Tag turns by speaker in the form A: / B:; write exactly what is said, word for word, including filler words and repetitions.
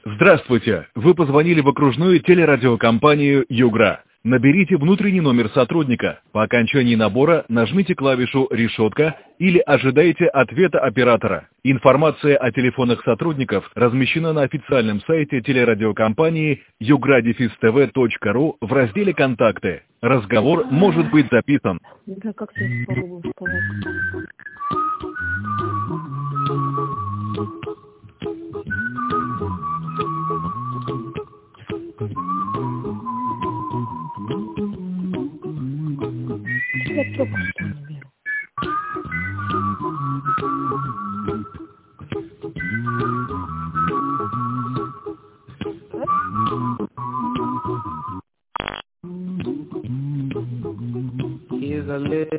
A: Здравствуйте! Вы позвонили в окружную телерадиокомпанию «Югра». Наберите внутренний номер сотрудника. По окончании набора нажмите клавишу «Решетка» или ожидайте ответа оператора. Информация о телефонах сотрудников размещена на официальном сайте телерадиокомпании югра дефис тв точка ру в разделе «Контакты». Разговор может быть записан.
B: Не знаю, как сейчас попробую сказать. Я трубку что не беру.